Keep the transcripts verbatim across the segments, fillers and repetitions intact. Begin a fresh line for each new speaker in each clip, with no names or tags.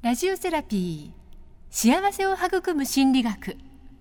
ラジオセラピー、幸せを育む心理学。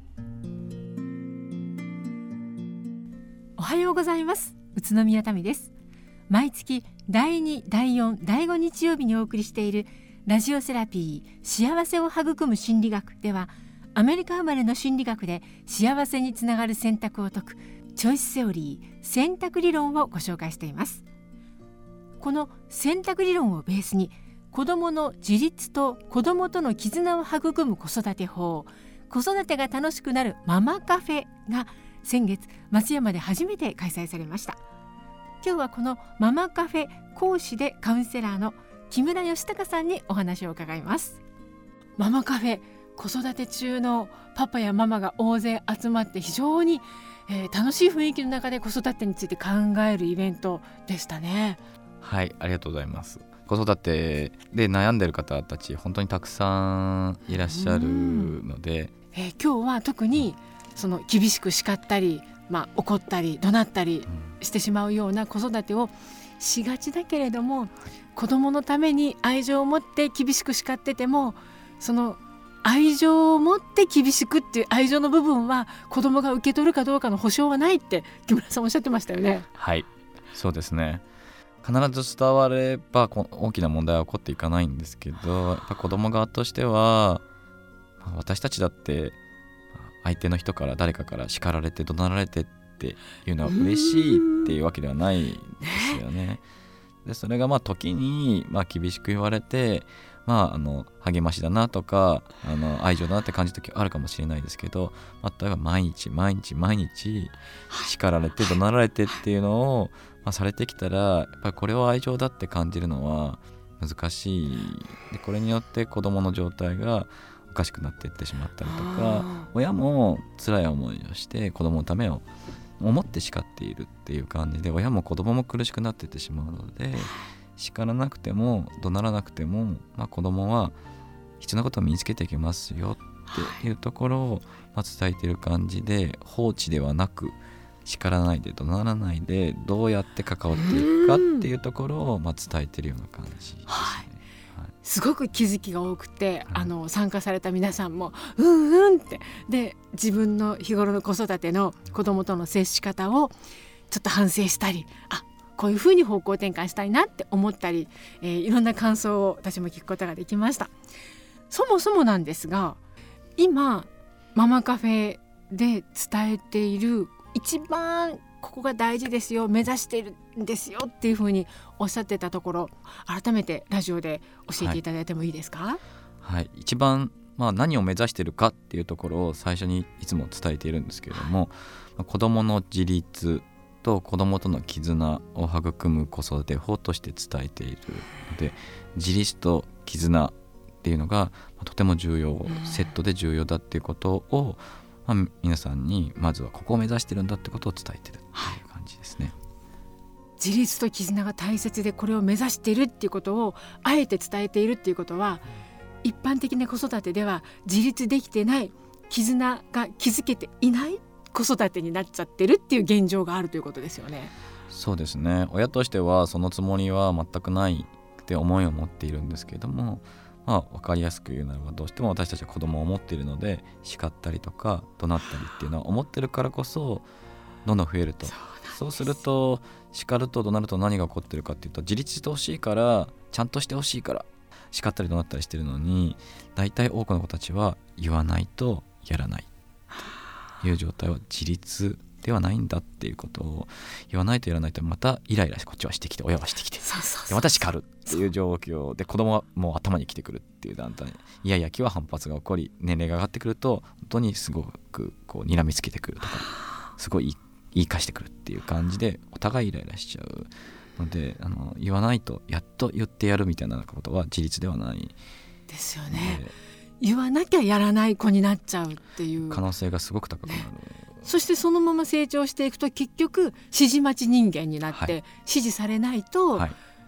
おはようございます。宇都宮民です。毎月だいに、だいよん、だいご日曜日にお送りしているラジオセラピー、幸せを育む心理学では、アメリカ生まれの心理学で幸せにつながる選択を説くチョイスセオリー、選択理論をご紹介しています。この選択理論をベースに、子どもの自立と子どもとの絆を育む子育て法、子育てが楽しくなるママカフェが先月松山で初めて開催されました。今日はこのママカフェ講師でカウンセラーの木村義孝さんにお話を伺います。ママカフェ、子育て中のパパやママが大勢集まって非常に、えー、楽しい雰囲気の中で子育てについて考えるイベントでしたね。
はい、ありがとうございます。子育てで悩んでる方たち本当にたくさんいらっしゃるので、
えー、今日は特にその厳しく叱ったり、まあ、怒ったり怒鳴ったりしてしまうような子育てをしがちだけれども、子供のために愛情を持って厳しく叱ってても、その愛情を持って厳しくっていう愛情の部分は子供が受け取るかどうかの保証はないって木村さんおっしゃってましたよね。
はい、そうですね。必ず伝われば大きな問題は起こっていかないんですけど、やっぱ子供側としては、私たちだって相手の人から誰かから叱られて怒鳴られてっていうのは嬉しいっていうわけではないですよね。でそれがまあ時にまあ厳しく言われて、まあ、あの励ましだなとかあの愛情だなって感じる時あるかもしれないですけど、まあ、例えば毎日毎日毎日叱られて怒鳴られてっていうのを、まあ、されてきたら、やっぱりこれを愛情だって感じるのは難しい。でこれによって子どもの状態がおかしくなっていってしまったりとか、親も辛い思いをして子どものためを思って叱っているっていう感じで、親も子どもも苦しくなっていってしまうので、叱らなくても怒鳴らなくても、まあ、子どもは必要なことを身につけていきますよっていうところを、まあ、伝えている感じで、放置ではなく叱らないで怒鳴らないでどうやって関わっていくかっていうところを、まあ、伝えているような感じですね。はいはい、
すごく気づきが多くて、はい、あの参加された皆さんもうんうんってで、自分の日頃の子育ての子どもとの接し方をちょっと反省したり、あこういうふうに方向転換したいなって思ったり、えー、いろんな感想を私も聞くことができました。そもそもなんですが、今ママカフェで伝えている一番ここが大事ですよ、目指しているんですよっていうふうにおっしゃってたところ、改めてラジオで教えていただいてもいいですか？はい、
はい、一番、まあ、何を目指しているかっていうところを最初にいつも伝えているんですけれども、はい、子どもの自立と子どもとの絆を育む子育て法として伝えているので、自立と絆っていうのがとても重要、セットで重要だっていうことを、まあ、皆さんにまずはここを目指してるんだってことを伝えてるっていう感じですね。はい、
自立と絆が大切で、これを目指しているっていうことをあえて伝えているっていうことは、一般的な子育てでは自立できてない、絆が築けていない子育てになっちゃってるっていう現状があるということですよね。
そうですね。親としてはそのつもりは全くないって思いを持っているんですけれども、まあ、分かりやすく言うならば、どうしても私たちは子供を持っているので、叱ったりとか怒鳴ったりっていうのは思ってるからこそどんどん増えると。 そう、そうすると叱ると怒鳴ると何が起こってるかっていうと、自立してほしいから、ちゃんとしてほしいから叱ったり怒鳴ったりしてるのに、大体多くの子たちは言わないとやらないという状態は自立ではないんだっていうことを言わないとやらないと、またイライラこっちはしてきて、親はしてきて、
そうそうそう、
でまた叱るっていう状況で、子供はもう頭にきてくるっていう段階、いやいや気は反発が起こり、年齢が上がってくると本当にすごくこう睨みつけてくるとか、すごい言い返してくるっていう感じで、お互いイライラしちゃうので、あの言わないとやっと言ってやるみたいなことは自立ではない
ですよね。言わなきゃやらない子になっちゃうっていう
可能性がすごく高くなる。
そしてそのまま成長していくと、結局指示待ち人間になって、はい、指示されないと、はい、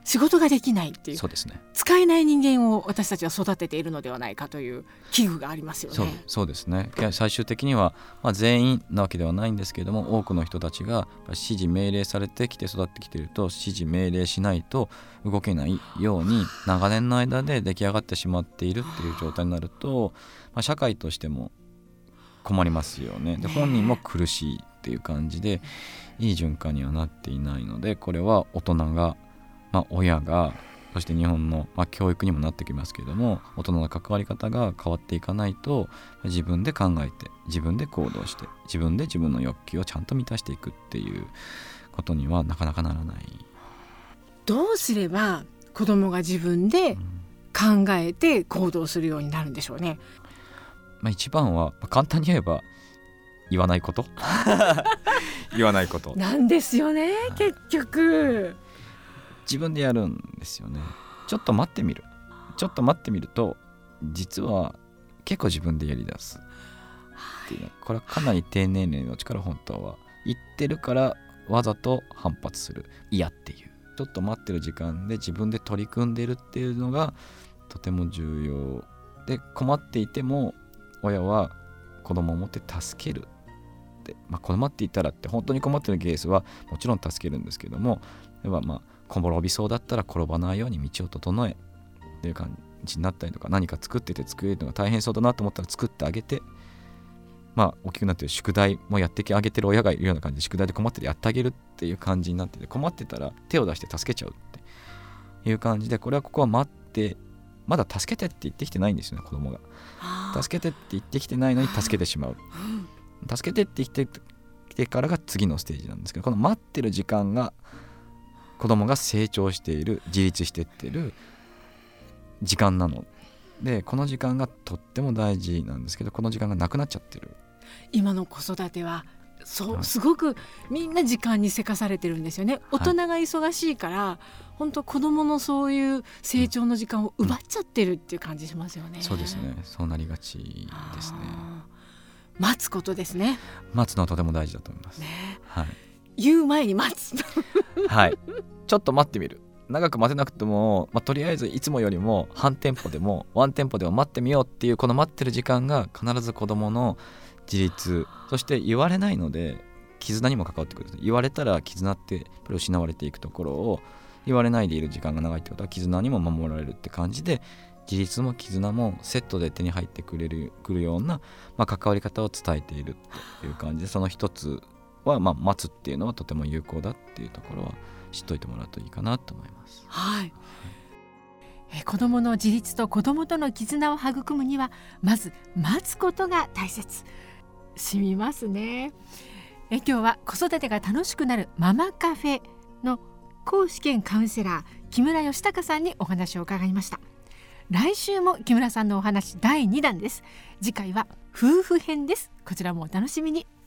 仕事ができないっていう、
そうですね、
使えない人間を私たちは育てているのではないかという危惧がありますよね。
そう、そうですね。最終的には、まあ、全員なわけではないんですけれども、多くの人たちが指示命令されてきて育ってきていると、指示命令しないと動けないように長年の間で出来上がってしまっているっていう状態になると、まあ、社会としても困りますよね。で、本人も苦しいっていう感じでいい循環にはなっていないので、これは大人が、まあ、親が、そして日本の、まあ、教育にもなってきますけれども、大人の関わり方が変わっていかないと、自分で考えて自分で行動して自分で自分の欲求をちゃんと満たしていくっていうことにはなかなかならない。
どうすれば子供が自分で考えて行動するようになるんでしょうね。
まあ、一番は、まあ、簡単に言えば言わないこと言わないこと
なんですよね、結局
自分でやるんですよね。ちょっと待ってみるちょっと待ってみると実は結構自分でやりだすっていうの、これはかなり低年齢のうちから本当は言ってるからわざと反発する、嫌っていう、ちょっと待ってる時間で自分で取り組んでるっていうのがとても重要で、困っていても親は子供を持って助けるって、まあ、困っていたらって本当に困ってるケースはもちろん助けるんですけども、ではまあ転びそうだったら転ばないように道を整えっていう感じになったりとか、何か作ってて作れるのが大変そうだなと思ったら作ってあげて、まあ大きくなってる宿題もやってあげてる親がいるような感じで、宿題で困っててやってあげるっていう感じになってて、困ってたら手を出して助けちゃうっていう感じで、これはここは待って、まだ助けてって言ってきてないんですよね、子供が。助けてって言ってきてないのに助けてしまう。助けてって言ってきてからが次のステージなんですけど、この待ってる時間が子供が成長している、自立していってる時間なので、この時間がとっても大事なんですけど、この時間がなくなっちゃってる。
今の子育てはそうすごくみんな時間にせかされてるんですよね。大人が忙しいから、はい、本当子供のそういう成長の時間を奪っちゃってるっていう感じしますよね、
うん、そうですね、そうなりがちですね。
待つことですね。
待つのはとても大事だと思います、ね、はい、
言う前に待つ
はい、ちょっと待ってみる、長く待てなくても、まあ、とりあえずいつもよりも半テンポでもワンテンポでも待ってみようっていう、この待ってる時間が必ず子供の自立、そして言われないので絆にも関わってくる。言われたら絆ってやっぱり失われていくところを、言われないでいる時間が長いってことは絆にも守られるって感じで、自立も絆もセットで手に入ってくれるくるような、まあ、関わり方を伝えているっていう感じで、その一つは、まあ、待つっていうのはとても有効だっていうところは知っといてもらうといいかなと思います。
はい、え子どもの自立と子どもとの絆を育むには、まず待つことが大切。染みますね。え今日は子育てが楽しくなるママカフェの講師兼カウンセラー木村義孝さんにお話を伺いました。来週も木村さんのお話だいにだんです。次回は夫婦編です。こちらもお楽しみに。